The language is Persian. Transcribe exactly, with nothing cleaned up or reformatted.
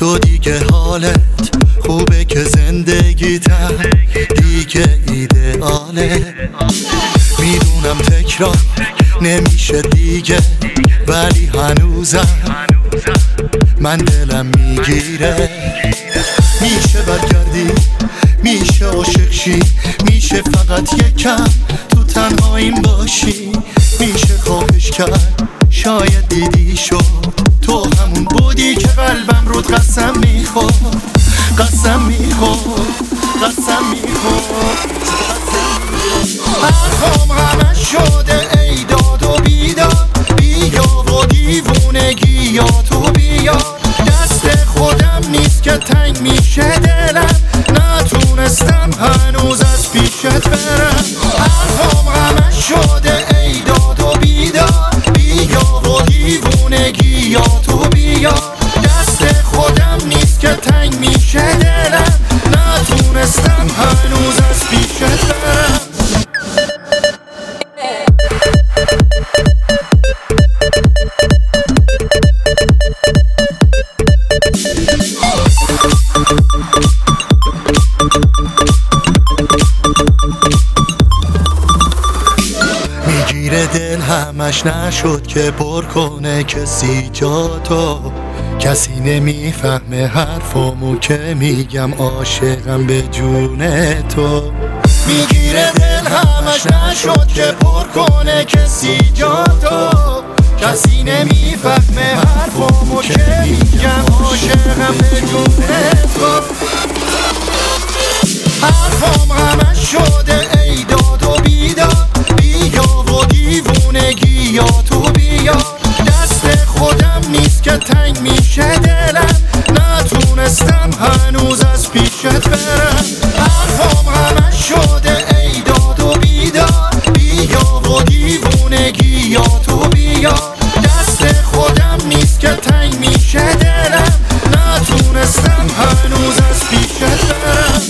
تو دیگه حالت خوبه که زندگیتم دیگه ایدئاله. میدونم تکرار نمیشه دیگه، ولی هنوزم من دلم میگیره. میشه برگردی، میشه عاشق شی، میشه فقط یکم تو تنهاییم باشی. میشه خواهش کرد شاید دیدی شد، تو همون بودی که قلبم رود قسم میخورد، قسم میخورد، قسم میخورد. حرفام همه شده ای داد و بیداد، بیا و دیوونگی یا تو بیا. دست خودم نیست که تنگ میشه دلم، نتونستم هنوز از پیشت برم. حرفام همه شده ای داد و بیداد، بیا و دیوونگی یا تو بیا. دست خودم نیست که تنگ میشه دلم، نتونستم هنوز از پیشت برم. میگیره دل همش نشد که پر کنه کسی جا تو. کسی نمیفهمه حرفامو که میگم عاشقم به جون تو. میگیره دل همش نشد که پر کنه کسی جا تو. کسی نمیفهمه حرفامو که میگم عاشقم به جون تو. حرفام همه شده ای داد و بیداد، بیا و دیوونگی یا تو بیا. دست خودم نیست که تنگ میشه دلم، نتونستم هنوز از پیشت برم. حرفام همه شده ای داد و بیداد، بیا و دیوونگی یا تو بیا. دست خودم نیست که تنگ میشه دلم، نتونستم هنوز از پیشت برم.